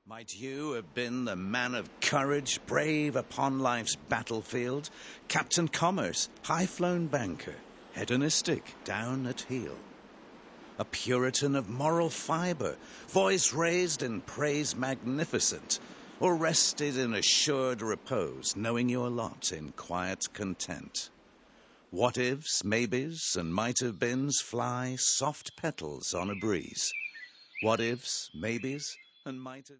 Might you have been the man of courage, brave upon life's battlefield, Captain Commerce, high-flown banker, hedonistic down at heel, a Puritan of moral fibre, voice raised in praise magnificent, or rested in assured repose, knowing your lot in quiet content. What-ifs, maybes, and might-have-beens fly soft petals on a breeze. What-ifs, maybes, and might-have...